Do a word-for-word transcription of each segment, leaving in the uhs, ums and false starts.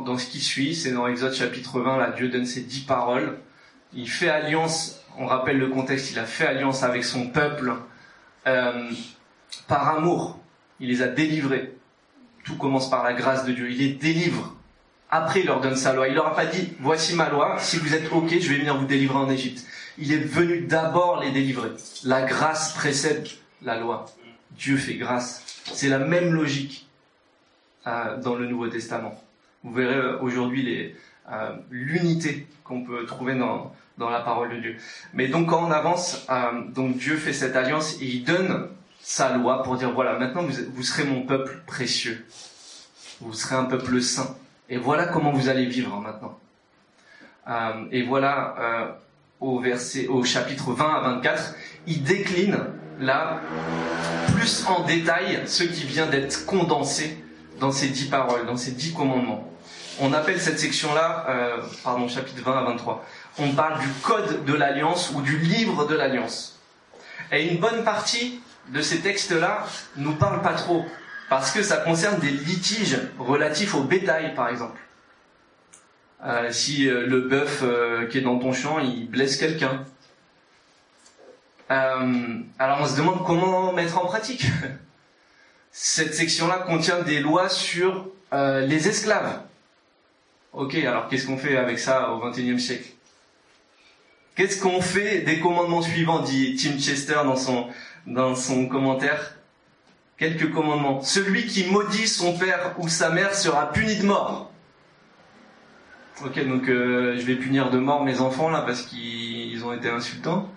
dans ce qui suit, c'est dans Exode chapitre vingt, là Dieu donne ses dix paroles. Il fait alliance, on rappelle le contexte, il a fait alliance avec son peuple euh, par amour. Il les a délivrés. Tout commence par la grâce de Dieu. Il les délivre. Après, il leur donne sa loi. Il leur a pas dit, voici ma loi, si vous êtes ok, je vais venir vous délivrer en Égypte. Il est venu d'abord les délivrer. La grâce précède la loi. Dieu fait grâce. C'est la même logique euh, dans le Nouveau Testament. Vous verrez euh, aujourd'hui les, euh, l'unité qu'on peut trouver dans, dans la parole de Dieu. Mais donc quand on avance, euh, donc Dieu fait cette alliance et il donne sa loi pour dire, voilà, maintenant vous, vous serez mon peuple précieux. Vous serez un peuple saint. Et voilà comment vous allez vivre maintenant. Euh, et voilà, euh, au verset, au chapitre vingt à vingt-quatre, il décline là plus en détail ce qui vient d'être condensé dans ces dix paroles, dans ces dix commandements. On appelle cette section-là, euh, pardon, chapitre vingt à vingt-trois. On parle du code de l'alliance ou du livre de l'alliance. Et une bonne partie de ces textes-là nous parlent pas trop. Parce que ça concerne des litiges relatifs au bétail, par exemple. Euh, si euh, le bœuf euh, qui est dans ton champ, il blesse quelqu'un. Euh, alors on se demande comment mettre en pratique. Cette section-là contient des lois sur euh, les esclaves. Ok, alors qu'est-ce qu'on fait avec ça au vingt et unième siècle? Qu'est-ce qu'on fait des commandements suivants, dit Tim Chester dans son, dans son commentaire? Quelques commandements. Celui qui maudit son père ou sa mère sera puni de mort. Ok, donc euh, je vais punir de mort mes enfants là parce qu'ils ont été insultants.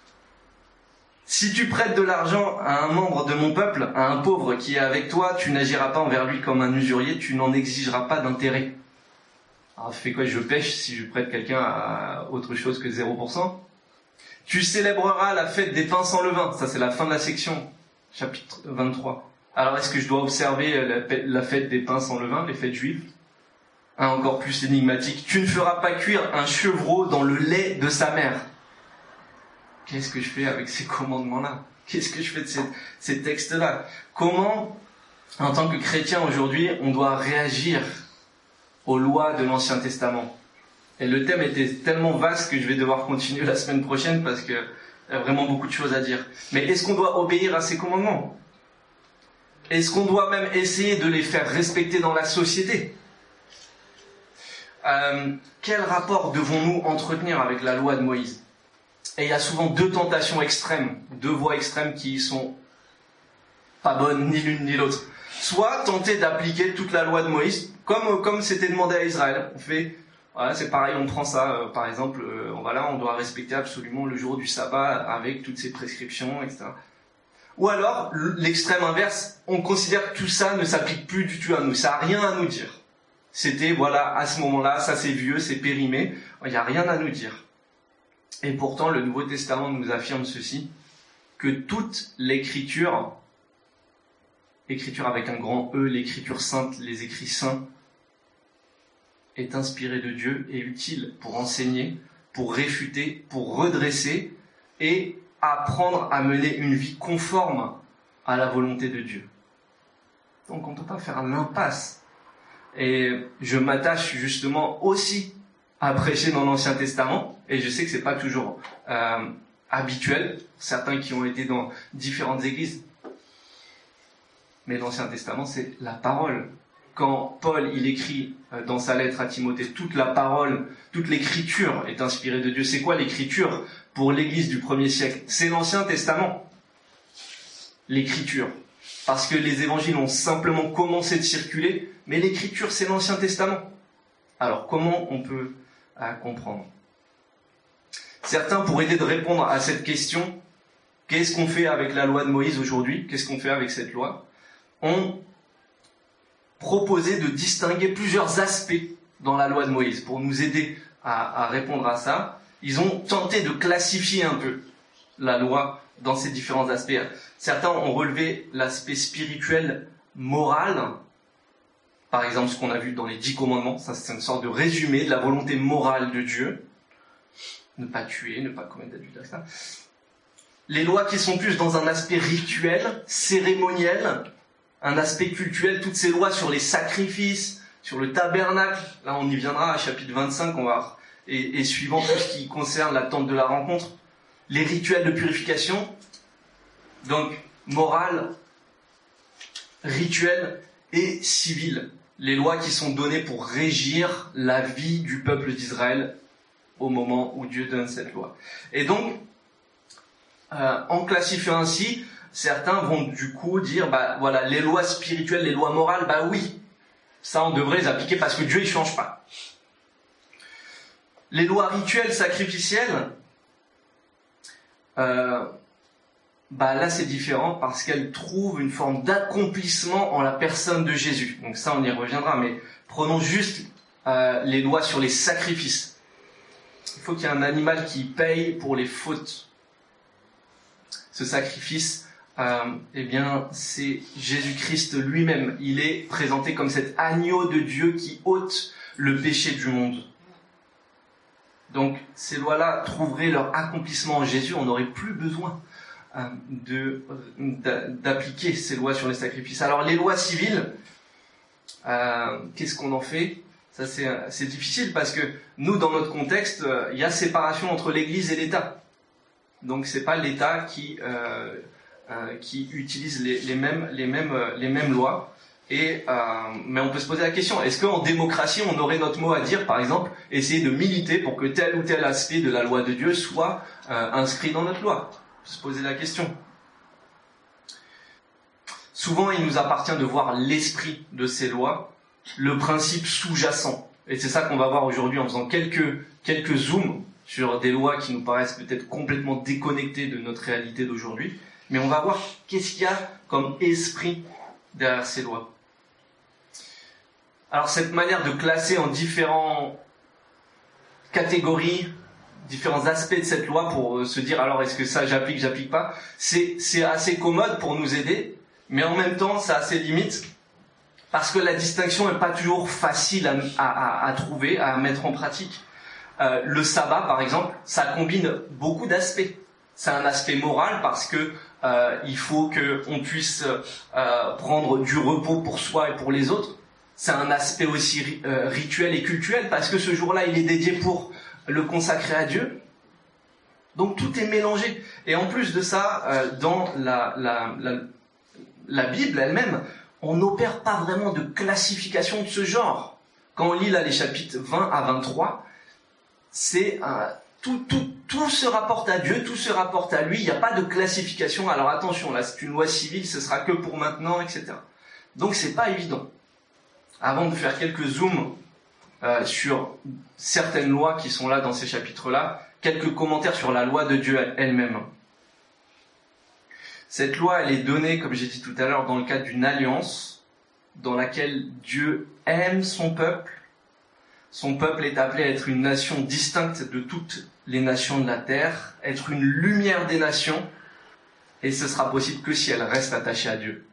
Si tu prêtes de l'argent à un membre de mon peuple, à un pauvre qui est avec toi, tu n'agiras pas envers lui comme un usurier, tu n'en exigeras pas d'intérêt. Alors fais quoi, je pêche si je prête quelqu'un à autre chose que zéro pour cent. Tu célébreras la fête des pains sans levain. Ça c'est la fin de la section. Chapitre vingt-trois. Alors, est-ce que je dois observer la, la fête des pains sans levain, les fêtes juives? Un encore plus énigmatique. Tu ne feras pas cuire un chevreau dans le lait de sa mère. Qu'est-ce que je fais avec ces commandements-là? Qu'est-ce que je fais de ces, ces textes-là? Comment, en tant que chrétien aujourd'hui, on doit réagir aux lois de l'Ancien Testament? Et le thème était tellement vaste que je vais devoir continuer la semaine prochaine parce que il y a vraiment beaucoup de choses à dire. Mais est-ce qu'on doit obéir à ces commandements? Est-ce qu'on doit même essayer de les faire respecter dans la société? euh, Quel rapport devons-nous entretenir avec la loi de Moïse? Et il y a souvent deux tentations extrêmes, deux voies extrêmes qui sont pas bonnes ni l'une ni l'autre. Soit tenter d'appliquer toute la loi de Moïse, comme comme c'était demandé à Israël. On fait... Voilà, c'est pareil, on prend ça, euh, par exemple, euh, voilà, on doit respecter absolument le jour du sabbat avec toutes ses prescriptions, et cetera. Ou alors, l'extrême inverse, on considère que tout ça ne s'applique plus du tout à nous, ça n'a rien à nous dire. C'était, voilà, à ce moment-là, ça c'est vieux, c'est périmé, il n'y a rien à nous dire. Et pourtant, le Nouveau Testament nous affirme ceci, que toute l'écriture, écriture avec un grand E, l'écriture sainte, les écrits saints, est inspiré de Dieu et utile pour enseigner, pour réfuter, pour redresser et apprendre à mener une vie conforme à la volonté de Dieu. Donc on ne peut pas faire l'impasse. Et je m'attache justement aussi à prêcher dans l'Ancien Testament, et je sais que c'est pas toujours euh, habituel, certains qui ont été dans différentes églises, mais l'Ancien Testament c'est la parole. Quand Paul il écrit dans sa lettre à Timothée, toute la parole, toute l'écriture est inspirée de Dieu. C'est quoi l'écriture pour l'église du premier siècle? C'est l'Ancien Testament. L'écriture. Parce que les évangiles ont simplement commencé de circuler, mais l'écriture c'est l'Ancien Testament. Alors comment on peut euh, comprendre? Certains, pour aider de répondre à cette question, qu'est-ce qu'on fait avec la loi de Moïse aujourd'hui? Qu'est-ce qu'on fait avec cette loi? On proposer de distinguer plusieurs aspects dans la loi de Moïse. Pour nous aider à, à répondre à ça, ils ont tenté de classifier un peu la loi dans ces différents aspects. Certains ont relevé l'aspect spirituel, moral, par exemple ce qu'on a vu dans les dix commandements, ça c'est une sorte de résumé de la volonté morale de Dieu. Ne pas tuer, ne pas commettre d'adultère. Les lois qui sont plus dans un aspect rituel, cérémoniel, un aspect cultuel, toutes ces lois sur les sacrifices, sur le tabernacle, là on y viendra à chapitre vingt-cinq, on va, et, et suivant tout ce qui concerne la tente de la rencontre, les rituels de purification, donc morale, rituel et civil, les lois qui sont données pour régir la vie du peuple d'Israël au moment où Dieu donne cette loi. Et donc, euh, en classifiant ainsi, certains vont du coup dire, bah voilà, les lois spirituelles, les lois morales, bah oui, ça on devrait les appliquer parce que Dieu il change pas. Les lois rituelles sacrificielles, euh, bah là c'est différent parce qu'elles trouvent une forme d'accomplissement en la personne de Jésus. Donc ça on y reviendra, mais prenons juste euh, les lois sur les sacrifices. Il faut qu'il y ait un animal qui paye pour les fautes. Ce sacrifice, euh, eh bien, c'est Jésus-Christ lui-même. Il est présenté comme cet agneau de Dieu qui ôte le péché du monde. Donc, ces lois-là trouveraient leur accomplissement en Jésus. On n'aurait plus besoin euh, de, d'appliquer ces lois sur les sacrifices. Alors, les lois civiles, euh, qu'est-ce qu'on en fait ? Ça, c'est, c'est difficile parce que nous, dans notre contexte, euh, il y a séparation entre l'Église et l'État. Donc, c'est pas l'État qui euh, euh, qui utilise les, les mêmes les mêmes euh, les mêmes lois. Et euh, mais on peut se poser la question, est-ce qu'en démocratie, on aurait notre mot à dire, par exemple, essayer de militer pour que tel ou tel aspect de la loi de Dieu soit euh, inscrit dans notre loi ? On peut se poser la question. Souvent, il nous appartient de voir l'esprit de ces lois, le principe sous-jacent. Et c'est ça qu'on va voir aujourd'hui en faisant quelques, quelques zooms sur des lois qui nous paraissent peut-être complètement déconnectées de notre réalité d'aujourd'hui. Mais on va voir qu'est-ce qu'il y a comme esprit derrière ces lois. Alors cette manière de classer en différentes catégories, différents aspects de cette loi pour se dire alors est-ce que ça j'applique, j'applique pas, c'est, c'est assez commode pour nous aider, mais en même temps ça a ses limites. Parce que la distinction n'est pas toujours facile à, à, à trouver, à mettre en pratique. Euh, le sabbat, par exemple, ça combine beaucoup d'aspects. C'est un aspect moral parce que euh, il faut qu'on puisse euh, prendre du repos pour soi et pour les autres. C'est un aspect aussi euh, rituel et cultuel parce que ce jour-là, il est dédié pour le consacrer à Dieu. Donc tout est mélangé. Et en plus de ça, euh, dans la, la, la, la Bible elle-même, on n'opère pas vraiment de classification de ce genre. Quand on lit là les chapitres vingt à vingt-trois, c'est euh, tout, tout, tout se rapporte à Dieu, tout se rapporte à lui. Il n'y a pas de classification. Alors attention, là c'est une loi civile, ce sera que pour maintenant, et cetera. Donc c'est pas évident. Avant de faire quelques zooms euh, sur certaines lois qui sont là dans ces chapitres-là, quelques commentaires sur la loi de Dieu elle-même. Cette loi, elle est donnée, comme j'ai dit tout à l'heure, dans le cadre d'une alliance dans laquelle Dieu aime son peuple. Son peuple est appelé à être une nation distincte de toutes les nations de la terre, être une lumière des nations, et ce sera possible que si elle reste attachée à Dieu.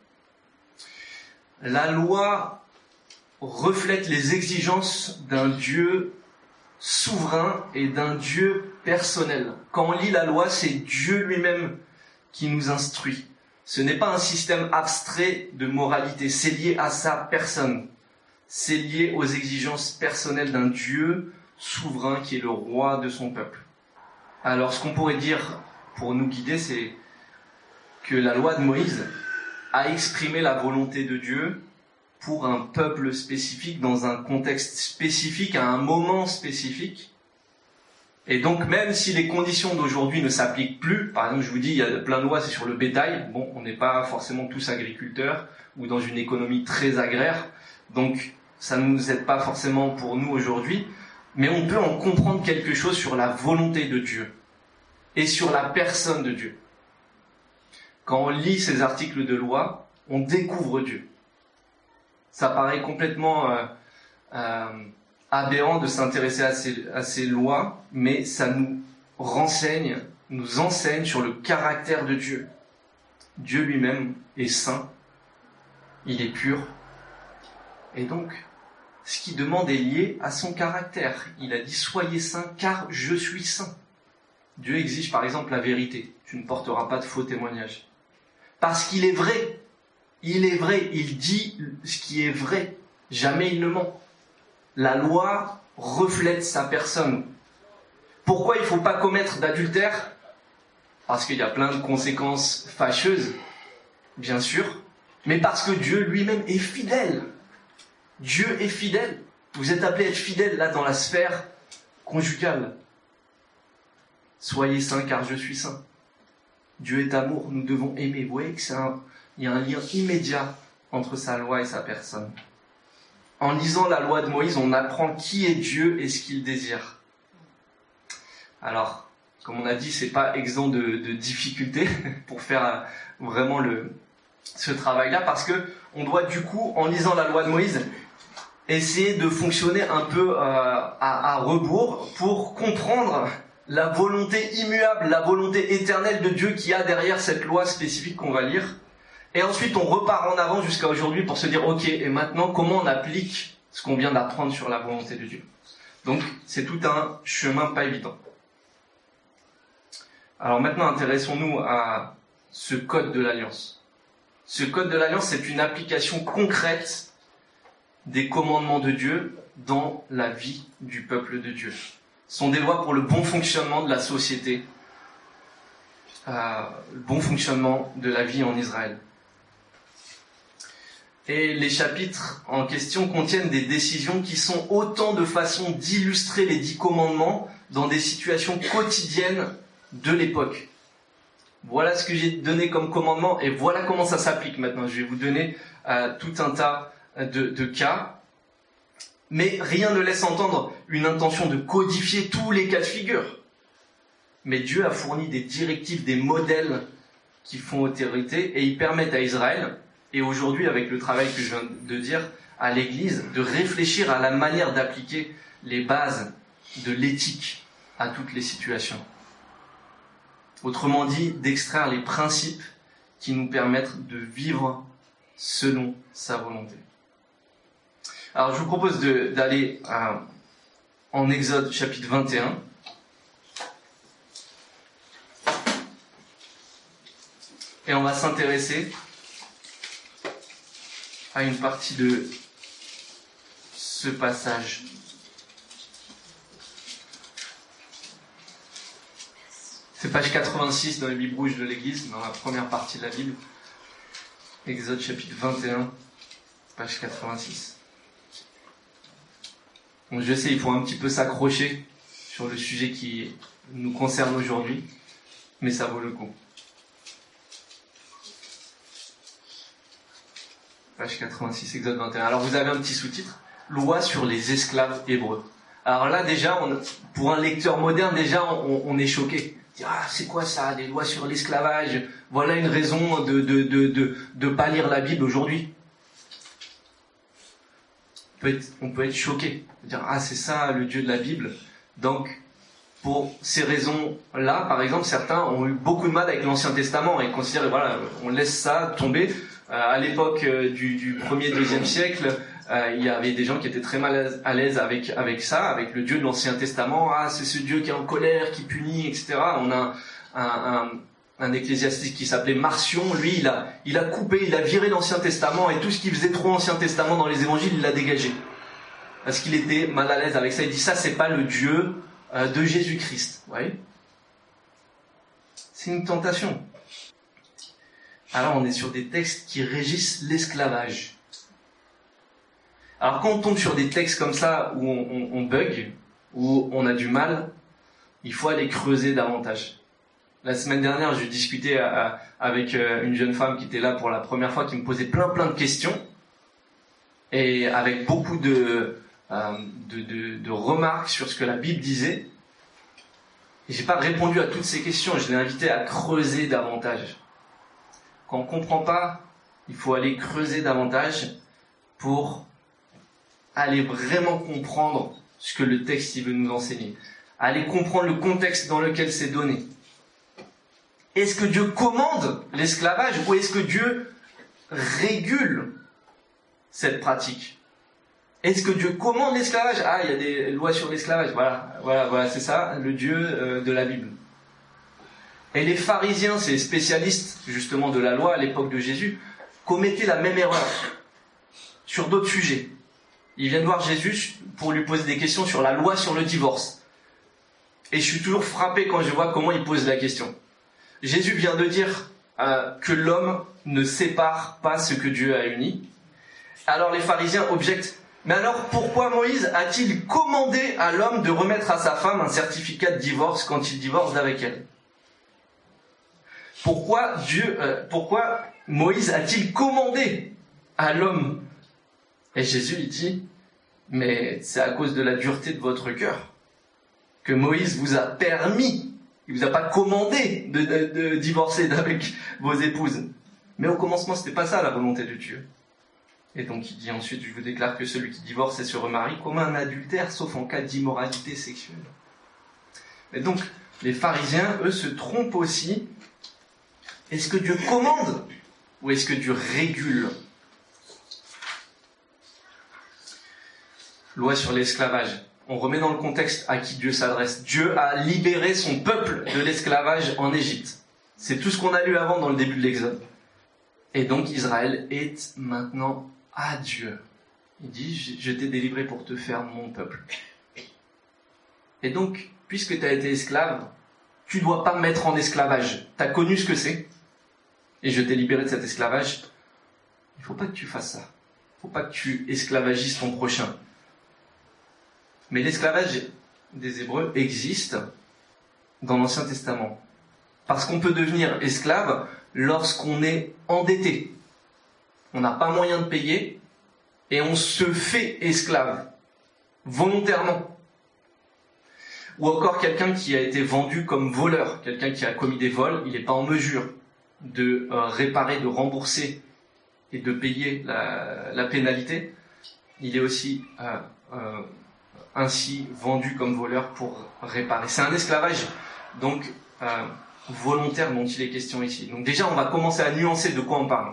La loi reflète les exigences d'un Dieu souverain et d'un Dieu personnel. Quand on lit la loi, c'est Dieu lui-même qui nous instruit. Ce n'est pas un système abstrait de moralité, c'est lié à sa personne. C'est lié aux exigences personnelles d'un Dieu souverain qui est le roi de son peuple. Alors ce qu'on pourrait dire pour nous guider, c'est que la loi de Moïse a exprimé la volonté de Dieu pour un peuple spécifique, dans un contexte spécifique, à un moment spécifique. Et donc, même si les conditions d'aujourd'hui ne s'appliquent plus, par exemple, je vous dis, il y a plein de lois, c'est sur le bétail. Bon, on n'est pas forcément tous agriculteurs ou dans une économie très agraire. Donc, ça ne nous aide pas forcément pour nous aujourd'hui. Mais on peut en comprendre quelque chose sur la volonté de Dieu et sur la personne de Dieu. Quand on lit ces articles de loi, on découvre Dieu. Ça paraît complètement euh, euh, aberrant de s'intéresser à ces, à ces lois, mais ça nous renseigne, nous enseigne sur le caractère de Dieu. Dieu lui-même est saint, il est pur, et donc ce qu'il demande est lié à son caractère. Il a dit « Soyez saints, car je suis saint ». Dieu exige par exemple la vérité. Tu ne porteras pas de faux témoignages. Parce qu'il est vrai. Il est vrai. Il dit ce qui est vrai. Jamais il ne ment. La loi reflète sa personne. Pourquoi il ne faut pas commettre d'adultère? Parce qu'il y a plein de conséquences fâcheuses, bien sûr, mais parce que Dieu lui-même est fidèle. Dieu est fidèle. Vous êtes appelés à être fidèles là dans la sphère conjugale. Soyez saints car je suis saint. Dieu est amour, nous devons aimer. Vous voyez que c'est un, il y a un lien immédiat entre sa loi et sa personne. En lisant la loi de Moïse, on apprend qui est Dieu et ce qu'il désire. Alors, comme on a dit, c'est pas exempt de, de difficultés pour faire vraiment le, ce travail-là, parce que on doit du coup, en lisant la loi de Moïse, essayer de fonctionner un peu euh, à, à rebours pour comprendre la volonté immuable, la volonté éternelle de Dieu qui a derrière cette loi spécifique qu'on va lire. Et ensuite, on repart en avant jusqu'à aujourd'hui pour se dire, ok, et maintenant, comment on applique ce qu'on vient d'apprendre sur la volonté de Dieu? Donc, c'est tout un chemin pas évident. Alors maintenant, intéressons-nous à ce code de l'Alliance. Ce code de l'Alliance, c'est une application concrète des commandements de Dieu dans la vie du peuple de Dieu. Ce sont des lois pour le bon fonctionnement de la société, euh, le bon fonctionnement de la vie en Israël. Et les chapitres en question contiennent des décisions qui sont autant de façons d'illustrer les dix commandements dans des situations quotidiennes de l'époque. Voilà ce que j'ai donné comme commandement et voilà comment ça s'applique maintenant. Je vais vous donner euh, tout un tas de, de cas. Mais rien ne laisse entendre une intention de codifier tous les cas de figure. Mais Dieu a fourni des directives, des modèles qui font autorité et ils permettent à Israël, et aujourd'hui avec le travail que je viens de dire, à l'Église, de réfléchir à la manière d'appliquer les bases de l'éthique à toutes les situations. Autrement dit, d'extraire les principes qui nous permettent de vivre selon sa volonté. Alors je vous propose de, d'aller à, en Exode chapitre vingt et un. Et on va s'intéresser à une partie de ce passage. C'est page quatre-vingt-six dans les Bibles rouges de l'Église, dans la première partie de la Bible. Exode chapitre vingt et un, page quatre-vingt-six. Donc je sais, il faut un petit peu s'accrocher sur le sujet qui nous concerne aujourd'hui, mais ça vaut le coup. Page quatre-vingt-six, Exode vingt et un. Alors vous avez un petit sous-titre, Loi sur les esclaves hébreux. Alors là déjà, on, pour un lecteur moderne, déjà on, on est choqué. Ah, c'est quoi ça, des lois sur l'esclavage? Voilà une raison de de de de de pas lire la Bible aujourd'hui. On peut être, on peut être choqué, dire ah c'est ça le Dieu de la Bible. Donc pour ces raisons-là, par exemple, certains ont eu beaucoup de mal avec l'Ancien Testament et considèrent voilà, on laisse ça tomber. Euh, à l'époque euh, du, du premier, deuxième siècle, euh, il y avait des gens qui étaient très mal à l'aise avec avec ça, avec le Dieu de l'Ancien Testament. Ah, c'est ce Dieu qui est en colère, qui punit, et cetera. On a un, un, un ecclésiastique qui s'appelait Marcion. Lui, il a il a coupé, il a viré l'Ancien Testament et tout ce qui faisait trop Ancien Testament dans les Évangiles, il l'a dégagé parce qu'il était mal à l'aise avec ça. Il dit ça, c'est pas le Dieu euh, de Jésus-Christ. Vous voyez ? C'est une tentation. Alors on est sur des textes qui régissent l'esclavage. Alors quand on tombe sur des textes comme ça où on, on, on bug, où on a du mal, il faut aller creuser davantage. La semaine dernière, je discutais à, à, avec une jeune femme qui était là pour la première fois, qui me posait plein plein de questions, et avec beaucoup de, euh, de, de, de remarques sur ce que la Bible disait. Et j'ai pas répondu à toutes ces questions, je l'ai invitée à creuser davantage. Quand on ne comprend pas, il faut aller creuser davantage pour aller vraiment comprendre ce que le texte il veut nous enseigner. Aller comprendre le contexte dans lequel c'est donné. Est-ce que Dieu commande l'esclavage ou est-ce que Dieu régule cette pratique? Est-ce que Dieu commande l'esclavage? Ah, il y a des lois sur l'esclavage. Voilà, voilà, voilà, c'est ça, le Dieu euh, de la Bible. Et les pharisiens, ces spécialistes justement de la loi à l'époque de Jésus, commettaient la même erreur sur d'autres sujets. Ils viennent voir Jésus pour lui poser des questions sur la loi sur le divorce. Et je suis toujours frappé quand je vois comment ils posent la question. Jésus vient de dire euh, que l'homme ne sépare pas ce que Dieu a uni. Alors les pharisiens objectent. Mais alors pourquoi Moïse a-t-il commandé à l'homme de remettre à sa femme un certificat de divorce quand il divorce avec elle? Pourquoi Dieu, euh, pourquoi Moïse a-t-il commandé à l'homme? Et Jésus lui dit, mais c'est à cause de la dureté de votre cœur que Moïse vous a permis, il vous a pas commandé de, de, de divorcer avec vos épouses. Mais au commencement, c'était pas ça la volonté de Dieu. Et donc il dit ensuite, je vous déclare que celui qui divorce et se remarie commet un adultère, sauf en cas d'immoralité sexuelle. Et donc, les pharisiens, eux, se trompent aussi. Est-ce que Dieu commande ou est-ce que Dieu régule? Loi sur l'esclavage. On remet dans le contexte à qui Dieu s'adresse. Dieu a libéré son peuple de l'esclavage en Égypte. C'est tout ce qu'on a lu avant dans le début de l'Exode. Et donc Israël est maintenant à Dieu. Il dit, je t'ai délivré pour te faire mon peuple. Et donc, puisque tu as été esclave, tu ne dois pas mettre en esclavage. Tu as connu ce que c'est. Et je t'ai libéré de cet esclavage. Il ne faut pas que tu fasses ça. Il ne faut pas que tu esclavagises ton prochain. Mais l'esclavage des Hébreux existe dans l'Ancien Testament. Parce qu'on peut devenir esclave lorsqu'on est endetté. On n'a pas moyen de payer et on se fait esclave, volontairement. Ou encore quelqu'un qui a été vendu comme voleur, quelqu'un qui a commis des vols, il n'est pas en mesure de euh, réparer, de rembourser et de payer la, la pénalité. Il est aussi euh, euh, ainsi vendu comme voleur pour réparer. C'est un esclavage donc euh, volontaire dont il est question ici. Donc déjà, on va commencer à nuancer de quoi on parle.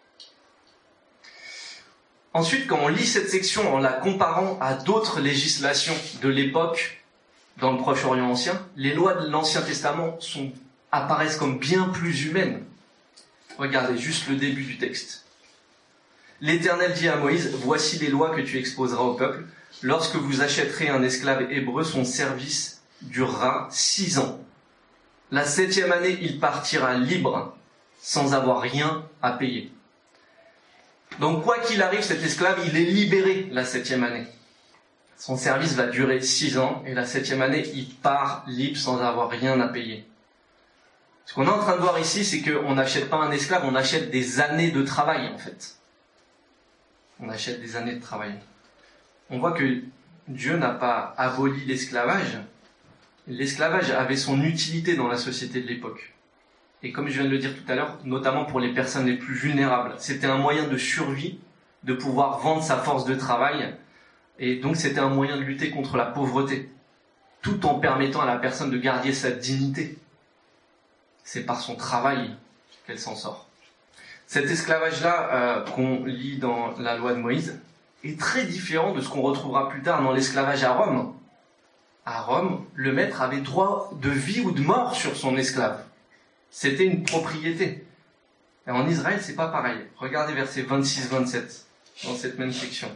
Ensuite, quand on lit cette section en la comparant à d'autres législations de l'époque dans le Proche-Orient ancien, les lois de l'Ancien Testament sont, apparaissent comme bien plus humaines. Regardez juste le début du texte. L'Éternel dit à Moïse, « Voici les lois que tu exposeras au peuple. Lorsque vous achèterez un esclave hébreu, son service durera six ans. La septième année, il partira libre, sans avoir rien à payer. » Donc, quoi qu'il arrive, cet esclave, il est libéré la septième année. Son service va durer six ans, et la septième année, il part libre sans avoir rien à payer. Ce qu'on est en train de voir ici, c'est qu'on n'achète pas un esclave, on achète des années de travail, en fait. On achète des années de travail. On voit que Dieu n'a pas aboli l'esclavage. L'esclavage avait son utilité dans la société de l'époque. Et comme je viens de le dire tout à l'heure, notamment pour les personnes les plus vulnérables, c'était un moyen de survie, de pouvoir vendre sa force de travail, et donc c'était un moyen de lutter contre la pauvreté, tout en permettant à la personne de garder sa dignité. C'est par son travail qu'elle s'en sort. Cet esclavage-là euh, qu'on lit dans la loi de Moïse est très différent de ce qu'on retrouvera plus tard dans l'esclavage à Rome. À Rome, le maître avait droit de vie ou de mort sur son esclave. C'était une propriété. Et en Israël, c'est pas pareil. Regardez versets vingt-six vingt-sept, dans cette même section.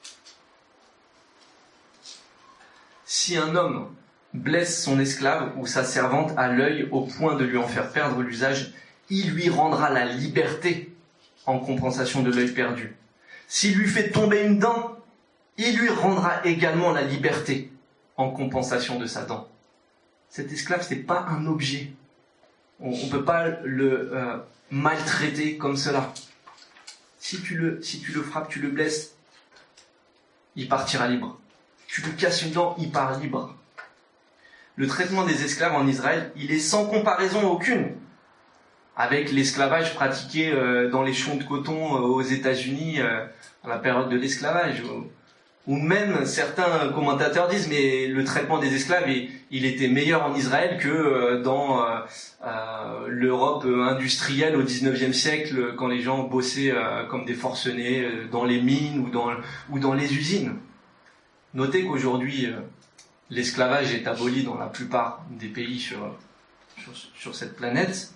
Si un homme blesse son esclave ou sa servante à l'œil au point de lui en faire perdre l'usage, il lui rendra la liberté en compensation de l'œil perdu. S'il lui fait tomber une dent, il lui rendra également la liberté en compensation de sa dent. Cet esclave, c'est pas un objet. On ne peut pas le euh, maltraiter comme cela. Si tu, le, si tu le frappes, tu le blesses, il partira libre. Tu lui casses une dent, il part libre. Le traitement des esclaves en Israël, il est sans comparaison aucune avec l'esclavage pratiqué euh, dans les champs de coton euh, aux États-Unis euh, à la période de l'esclavage. Ou même certains commentateurs disent mais le traitement des esclaves il, il était meilleur en Israël que euh, dans euh, euh, l'Europe industrielle au dix-neuvième siècle quand les gens bossaient euh, comme des forcenés euh, dans les mines ou dans, ou dans les usines. Notez qu'aujourd'hui euh, l'esclavage est aboli dans la plupart des pays sur, sur, sur cette planète,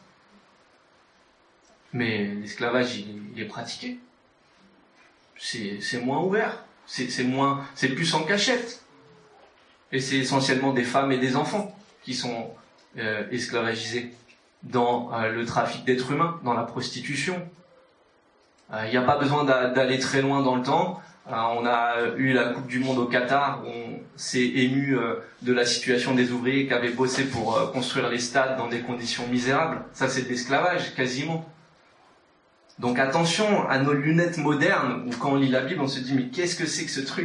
mais l'esclavage il, il est pratiqué. C'est, c'est moins ouvert. c'est, c'est moins, c'est plus en cachette. Et c'est essentiellement des femmes et des enfants qui sont euh, esclavagisés dans euh, le trafic d'êtres humains, dans la prostitution. Il euh, n'y a pas besoin d'a, d'aller très loin dans le temps. Euh, on a eu la Coupe du Monde au Qatar, où on s'est ému euh, de la situation des ouvriers qui avaient bossé pour euh, construire les stades dans des conditions misérables. Ça, c'est de l'esclavage, quasiment. Donc attention à nos lunettes modernes, où quand on lit la Bible, on se dit « mais qu'est-ce que c'est que ce truc ?»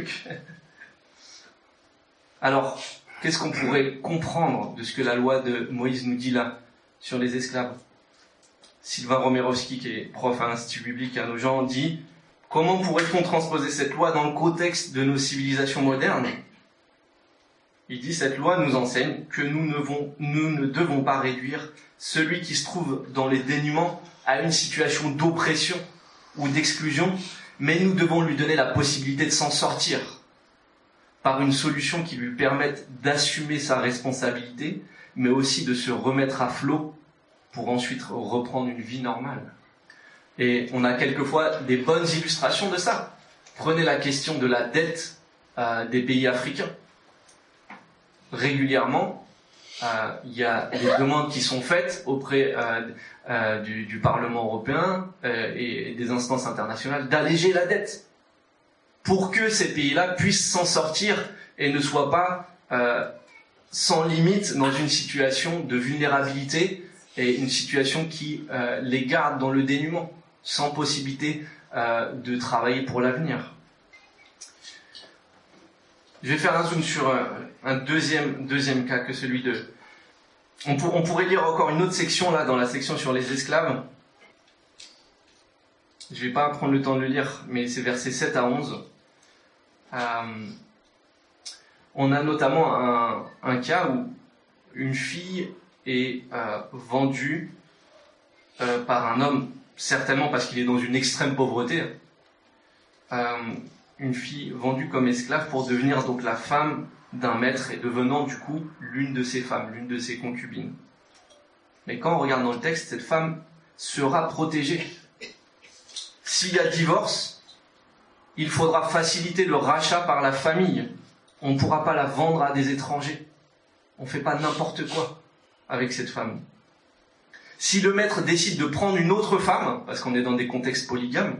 Alors, qu'est-ce qu'on pourrait comprendre de ce que la loi de Moïse nous dit là, sur les esclaves ? Sylvain Romerovski, qui est prof à l'Institut biblique à Nogent, dit « Comment pourrait-on transposer cette loi dans le contexte de nos civilisations modernes ?» Il dit « Cette loi nous enseigne que nous ne, vont, nous ne devons pas réduire celui qui se trouve dans les dénûments à une situation d'oppression ou d'exclusion, mais nous devons lui donner la possibilité de s'en sortir par une solution qui lui permette d'assumer sa responsabilité, mais aussi de se remettre à flot pour ensuite reprendre une vie normale. » Et on a quelquefois des bonnes illustrations de ça. Prenez la question de la dette euh, des pays africains. Régulièrement, euh, il y a des demandes qui sont faites auprès euh, euh, du, du Parlement européen euh, et des instances internationales d'alléger la dette pour que ces pays-là puissent s'en sortir et ne soient pas euh, sans limite dans une situation de vulnérabilité et une situation qui euh, les garde dans le dénuement, sans possibilité euh, de travailler pour l'avenir. Je vais faire un zoom sur un, un deuxième, deuxième cas que celui de... On, pour, on pourrait lire encore une autre section là, dans la section sur les esclaves. Je ne vais pas prendre le temps de le lire, mais c'est versets sept à onze. Euh, on a notamment un, un cas où une fille est euh, vendue euh, par un homme, certainement parce qu'il est dans une extrême pauvreté, euh, une fille vendue comme esclave pour devenir donc la femme d'un maître et devenant du coup l'une de ses femmes, l'une de ses concubines. Mais quand on regarde dans le texte, cette femme sera protégée. S'il y a divorce, il faudra faciliter le rachat par la famille. On ne pourra pas la vendre à des étrangers. On ne fait pas n'importe quoi avec cette femme. Si le maître décide de prendre une autre femme, parce qu'on est dans des contextes polygames,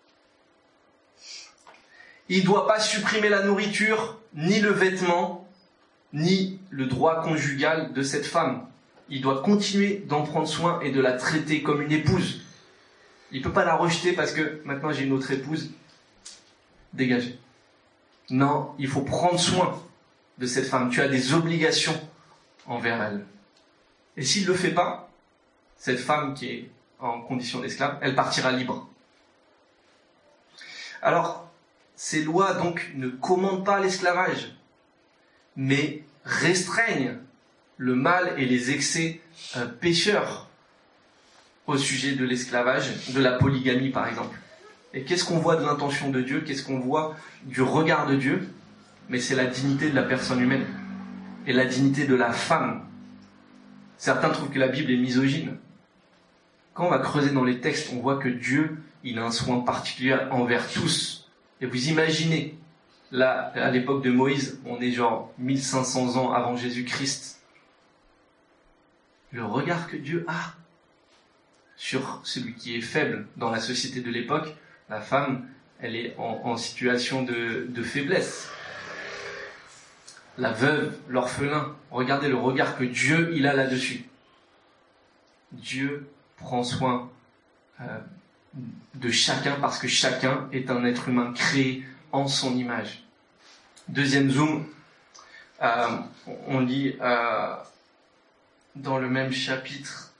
il ne doit pas supprimer la nourriture, ni le vêtement, ni le droit conjugal de cette femme. Il doit continuer d'en prendre soin et de la traiter comme une épouse. Il ne peut pas la rejeter parce que maintenant j'ai une autre épouse. Dégagez. Non, il faut prendre soin de cette femme. Tu as des obligations envers elle. Et s'il ne le fait pas, cette femme qui est en condition d'esclave, elle partira libre. Alors, ces lois donc ne commandent pas l'esclavage, mais restreignent le mal et les excès euh, pécheurs au sujet de l'esclavage, de la polygamie par exemple. Et qu'est-ce qu'on voit de l'intention de Dieu? Qu'est-ce qu'on voit du regard de Dieu? Mais c'est la dignité de la personne humaine et la dignité de la femme. Certains trouvent que la Bible est misogyne. Quand on va creuser dans les textes, on voit que Dieu, il a un soin particulier envers tous. Et vous imaginez, là, à l'époque de Moïse, on est genre mille cinq cents ans avant Jésus-Christ, le regard que Dieu a sur celui qui est faible dans la société de l'époque. La femme, elle est en, en situation de, de faiblesse. La veuve, l'orphelin, regardez le regard que Dieu il a là-dessus. Dieu prend soin euh, de chacun parce que chacun est un être humain créé en son image. Deuxième zoom, euh, on lit euh, dans le même chapitre,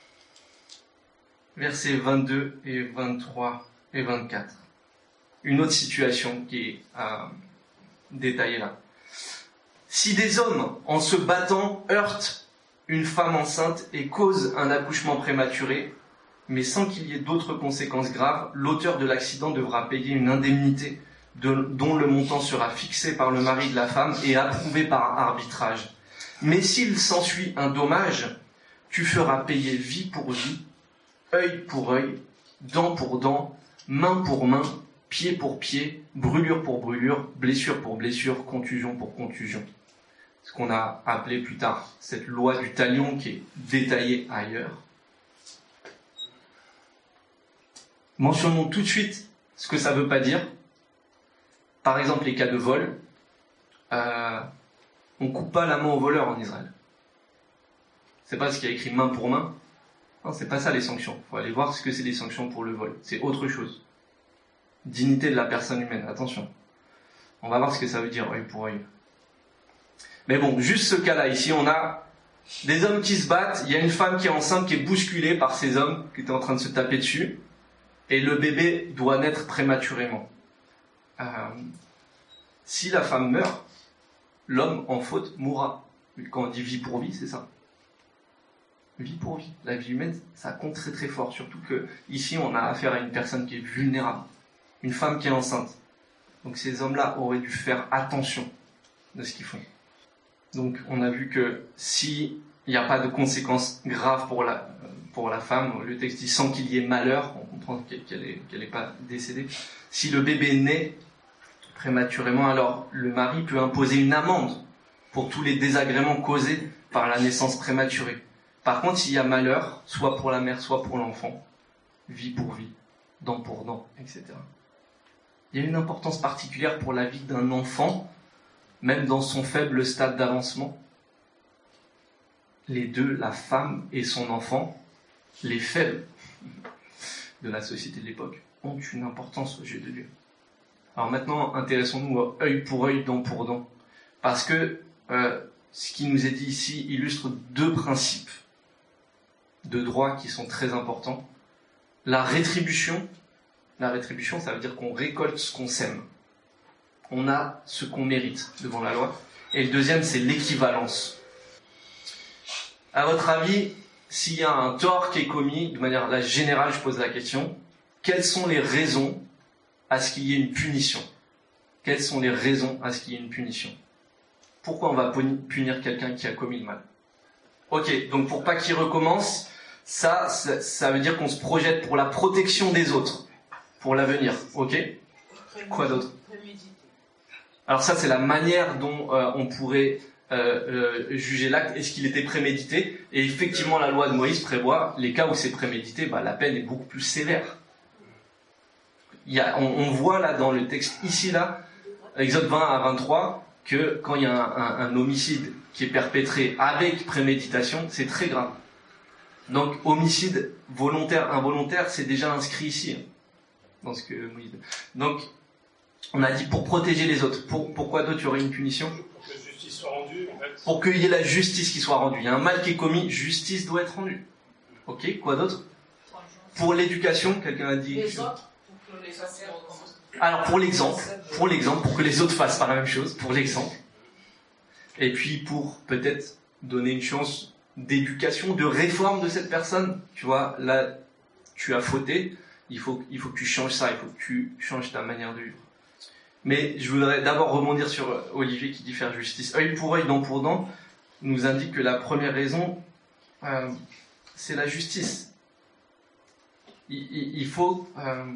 versets vingt-deux et vingt-trois et vingt-quatre. Une autre situation qui est euh, détaillée là. Si des hommes, en se battant, heurtent une femme enceinte et causent un accouchement prématuré, mais sans qu'il y ait d'autres conséquences graves, l'auteur de l'accident devra payer une indemnité de, dont le montant sera fixé par le mari de la femme et approuvé par arbitrage. Mais s'il s'ensuit un dommage, tu feras payer vie pour vie, œil pour œil, dent pour dent, main pour main, pied pour pied, brûlure pour brûlure, blessure pour blessure, contusion pour contusion. Ce qu'on a appelé plus tard cette loi du talion qui est détaillée ailleurs. Mentionnons tout de suite ce que ça ne veut pas dire. Par exemple, les cas de vol, euh, on ne coupe pas la main au voleur en Israël. C'est pas ce qu'il y a écrit main pour main. Non, c'est pas ça les sanctions. Il faut aller voir ce que c'est les sanctions pour le vol. C'est autre chose. Dignité de la personne humaine, attention. On va voir ce que ça veut dire œil pour œil. Mais bon, juste ce cas-là, ici on a des hommes qui se battent, il y a une femme qui est enceinte, qui est bousculée par ces hommes qui étaient en train de se taper dessus, et le bébé doit naître prématurément. Euh, si la femme meurt, l'homme en faute mourra. Quand on dit vie pour vie, c'est ça. Vie pour vie. La vie humaine, ça compte très très fort, surtout que ici on a affaire à une personne qui est vulnérable, une femme qui est enceinte. Donc ces hommes-là auraient dû faire attention de ce qu'ils font. Donc on a vu que s'il n'y a pas de conséquences graves pour la, pour la femme, le texte dit sans qu'il y ait malheur, on comprend qu'elle n'est qu'elle est pas décédée. Si le bébé naît prématurément, alors le mari peut imposer une amende pour tous les désagréments causés par la naissance prématurée. Par contre, s'il y a malheur, soit pour la mère, soit pour l'enfant, vie pour vie, dent pour dent, et cetera. Il y a une importance particulière pour la vie d'un enfant, même dans son faible stade d'avancement. Les deux, la femme et son enfant, les faibles de la société de l'époque, ont une importance aux yeux de Dieu. Alors maintenant, intéressons-nous à œil pour œil, dent pour dent. Parce que euh, ce qui nous est dit ici illustre deux principes de droit qui sont très importants. La rétribution, la rétribution, ça veut dire qu'on récolte ce qu'on sème. On a ce qu'on mérite devant la loi. Et le deuxième, c'est l'équivalence. À votre avis, s'il y a un tort qui est commis, de manière là, générale, je pose la question, quelles sont les raisons à ce qu'il y ait une punition? Quelles sont les raisons à ce qu'il y ait une punition? Pourquoi on va punir quelqu'un qui a commis le mal? Ok, donc pour pas qu'il recommence, ça, ça, ça veut dire qu'on se projette pour la protection des autres, pour l'avenir. Ok? Quoi d'autre? Alors ça, c'est la manière dont euh, on pourrait euh, euh, juger l'acte. Est-ce qu'il était prémédité? Et effectivement, la loi de Moïse prévoit les cas où c'est prémédité, bah, la peine est beaucoup plus sévère. Il y a, on, on voit là dans le texte ici là, Exode vingt à vingt-trois, que quand il y a un, un, un homicide qui est perpétré avec préméditation, c'est très grave. Donc homicide volontaire, involontaire, c'est déjà inscrit ici, hein, dans ce que Moïse. Donc on a dit pour protéger les autres. Pour, pourquoi d'autre il y aurait une punition? Pour que la justice soit rendue, en fait. Pour qu'il y ait la justice qui soit rendue. Il y a un mal qui est commis, justice doit être rendue. Ok, quoi d'autre? Pour l'éducation, quelqu'un a dit. Les autres, pour que les affaires recommencent. Alors pour l'exemple, pour l'exemple, pour que les autres fassent pas la même chose, pour l'exemple. Et puis pour peut-être donner une chance d'éducation, de réforme de cette personne. Tu vois, là, tu as fauté, il faut, il faut que tu changes ça, il faut que tu changes ta manière de vivre. Mais je voudrais d'abord rebondir sur Olivier qui dit faire justice. Œil pour œil, dent pour dent, nous indique que la première raison, euh, c'est la justice. Il, il, il faut, euh,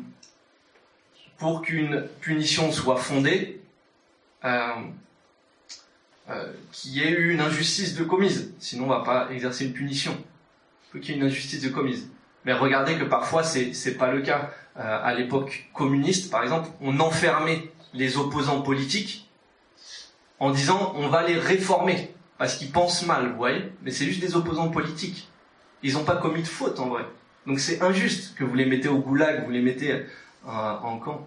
pour qu'une punition soit fondée, euh, euh, qu'il y ait eu une injustice de commise. Sinon, on ne va pas exercer une punition. Il faut qu'il y ait une injustice de commise. Mais regardez que parfois, c'est, c'est pas le cas. Euh, à l'époque communiste, par exemple, on enfermait les opposants politiques en disant on va les réformer parce qu'ils pensent mal, vous voyez, mais c'est juste des opposants politiques. Ils n'ont pas commis de faute en vrai. Donc c'est injuste que vous les mettez au goulag, vous les mettez euh, en camp.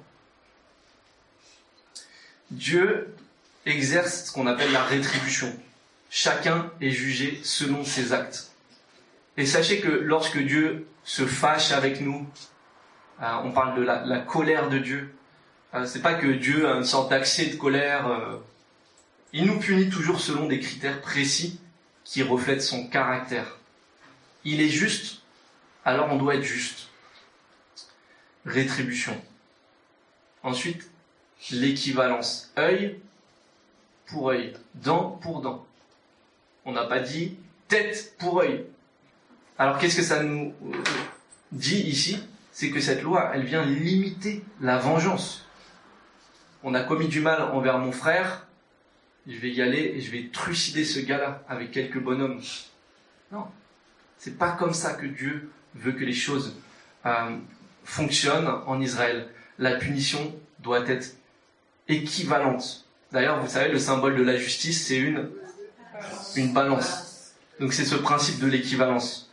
Dieu exerce ce qu'on appelle la rétribution. Chacun est jugé selon ses actes. Et sachez que lorsque Dieu se fâche avec nous, euh, on parle de la, la colère de Dieu. Euh, c'est pas que Dieu a une sorte d'accès de colère. Euh, il nous punit toujours selon des critères précis qui reflètent son caractère. Il est juste, alors on doit être juste. Rétribution. Ensuite, l'équivalence. Œil pour œil, dent pour dent. On n'a pas dit tête pour œil. Alors qu'est-ce que ça nous dit ici? c'est que cette loi, elle vient limiter la vengeance. On a commis du mal envers mon frère, je vais y aller et je vais trucider ce gars-là avec quelques bonhommes. Non, c'est pas comme ça que Dieu veut que les choses euh, fonctionnent en Israël. La punition doit être équivalente. D'ailleurs, vous savez, le symbole de la justice, c'est une, une balance. Donc c'est ce principe de l'équivalence.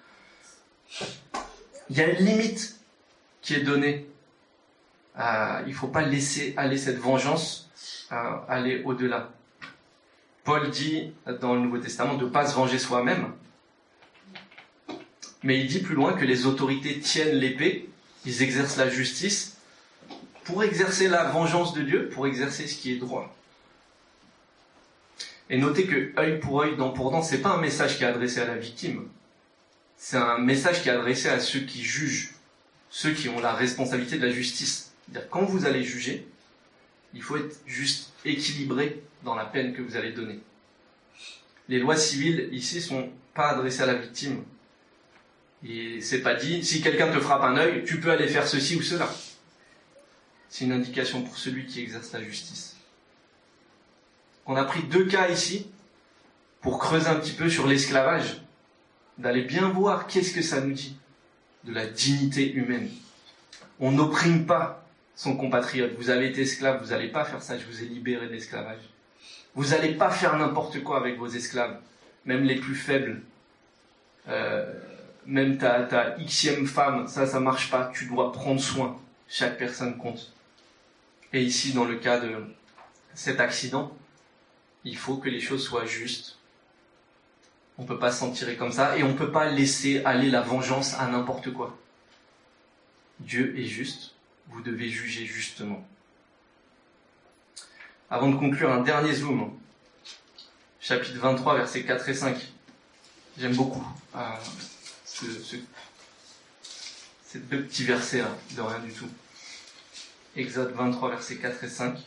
Il y a une limite qui est donnée. Euh, il ne faut pas laisser aller cette vengeance, euh, aller au-delà. Paul dit dans le Nouveau Testament de ne pas se venger soi-même, mais il dit plus loin que les autorités tiennent l'épée, ils exercent la justice pour exercer la vengeance de Dieu, pour exercer ce qui est droit. Et notez que œil pour œil, dent pour dent, c'est pas un message qui est adressé à la victime, c'est un message qui est adressé à ceux qui jugent, ceux qui ont la responsabilité de la justice. C'est-à-dire, quand vous allez juger, il faut être juste équilibré dans la peine que vous allez donner. Les lois civiles ici sont pas adressées à la victime. Et c'est pas dit, si quelqu'un te frappe un œil, tu peux aller faire ceci ou cela. C'est une indication pour celui qui exerce la justice. On a pris deux cas ici pour creuser un petit peu sur l'esclavage, d'aller bien voir qu'est-ce que ça nous dit de la dignité humaine. On n'opprime pas son compatriote. Vous avez été esclave, vous n'allez pas faire ça, je vous ai libéré de l'esclavage. Vous n'allez pas faire n'importe quoi avec vos esclaves, même les plus faibles. Euh, même ta, ta xème femme, ça, ça marche pas. Tu dois prendre soin. Chaque personne compte. Et ici, dans le cas de cet accident, il faut que les choses soient justes. On ne peut pas s'en tirer comme ça et on ne peut pas laisser aller la vengeance à n'importe quoi. Dieu est juste. Vous devez juger justement. Avant de conclure, un dernier zoom. Chapitre vingt-trois, versets quatre et cinq. J'aime beaucoup euh, ce, ce, ces deux petits versets-là, de rien du tout. Exode vingt-trois, versets quatre et cinq.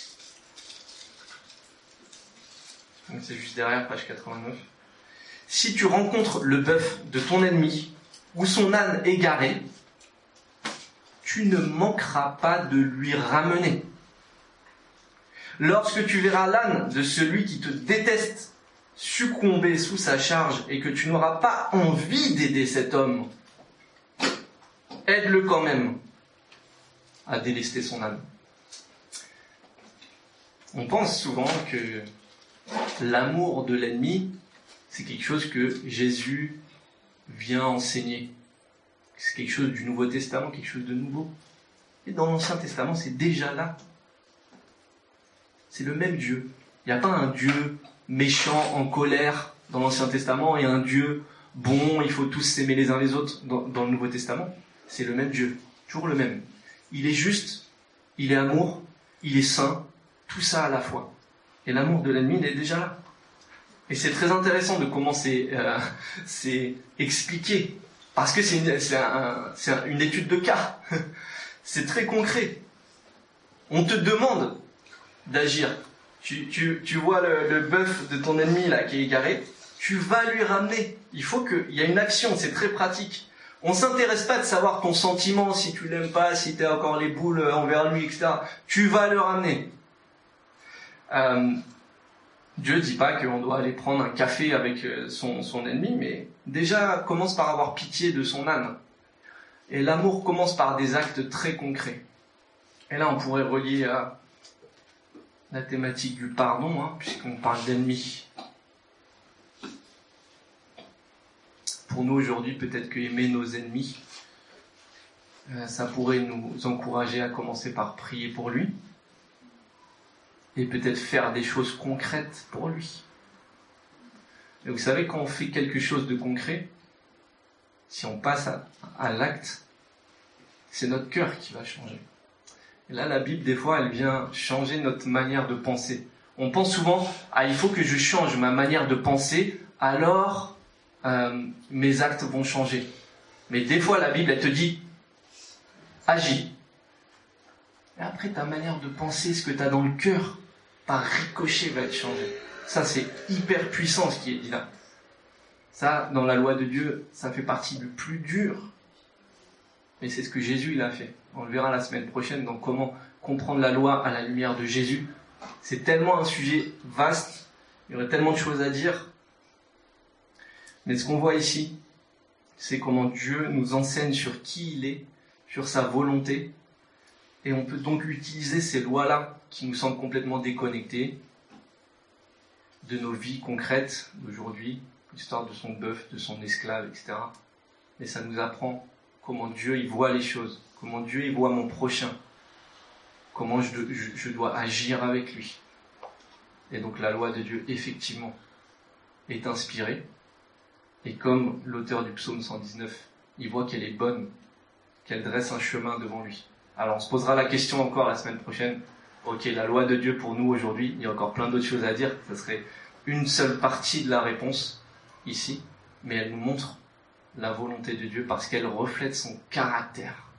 Donc c'est juste derrière, page quatre-vingt-neuf. Si tu rencontres le bœuf de ton ennemi, ou son âne égaré, tu ne manqueras pas de lui ramener. Lorsque tu verras l'âne de celui qui te déteste succomber sous sa charge et que tu n'auras pas envie d'aider cet homme, aide-le quand même à délester son âne. On pense souvent que l'amour de l'ennemi, c'est quelque chose que Jésus vient enseigner. C'est quelque chose du Nouveau Testament, quelque chose de nouveau. Et dans l'Ancien Testament, c'est déjà là. C'est le même Dieu. Il n'y a pas un Dieu méchant, en colère dans l'Ancien Testament et un Dieu bon, il faut tous s'aimer les uns les autres dans, dans le Nouveau Testament. C'est le même Dieu, toujours le même. Il est juste, il est amour, il est saint, tout ça à la fois. Et l'amour de l'ennemi, il est déjà là. Et c'est très intéressant de comment c'est, euh, c'est expliqué. Parce que c'est une, c'est, un, c'est un, une étude de cas. C'est très concret. On te demande d'agir. Tu, tu, tu vois le, le bœuf de ton ennemi là qui est égaré, tu vas lui ramener. Il faut qu'il y ait une action, c'est très pratique. On ne s'intéresse pas de savoir ton sentiment, si tu l'aimes pas, si tu as encore les boules envers lui, et cetera. Tu vas le ramener. Euh, Dieu ne dit pas qu'on doit aller prendre un café avec son, son ennemi, mais déjà commence par avoir pitié de son âne. Et l'amour commence par des actes très concrets. Et là, on pourrait relier à la thématique du pardon, hein, puisqu'on parle d'ennemis. Pour nous aujourd'hui, peut-être que aimer nos ennemis, euh, ça pourrait nous encourager à commencer par prier pour lui. Et peut-être faire des choses concrètes pour lui. Et vous savez, quand on fait quelque chose de concret, si on passe à, à l'acte, c'est notre cœur qui va changer. Et là, la Bible, des fois, elle vient changer notre manière de penser. On pense souvent, ah, il faut que je change ma manière de penser, alors euh, mes actes vont changer. Mais des fois, la Bible, elle te dit, agis. Et après, ta manière de penser, ce que tu as dans le cœur, par ricochet, va être changé. Ça, c'est hyper puissant, ce qui est dit là. Ça, dans la loi de Dieu, ça fait partie du plus dur. Mais c'est ce que Jésus il a fait. On le verra la semaine prochaine dans comment comprendre la loi à la lumière de Jésus. C'est tellement un sujet vaste, il y aurait tellement de choses à dire. Mais ce qu'on voit ici, c'est comment Dieu nous enseigne sur qui il est, sur sa volonté. Et on peut donc utiliser ces lois-là qui nous semblent complètement déconnectées de nos vies concrètes d'aujourd'hui, l'histoire de son bœuf, de son esclave, et cetera. Mais ça nous apprend comment Dieu il voit les choses, comment Dieu il voit mon prochain, comment je, je, je dois agir avec lui. Et donc la loi de Dieu, effectivement, est inspirée. Et comme l'auteur du psaume cent dix-neuf, il voit qu'elle est bonne, qu'elle dresse un chemin devant lui. Alors on se posera la question encore la semaine prochaine. Ok, la loi de Dieu pour nous aujourd'hui, il y a encore plein d'autres choses à dire. Ça serait une seule partie de la réponse ici, mais elle nous montre la volonté de Dieu parce qu'elle reflète son caractère.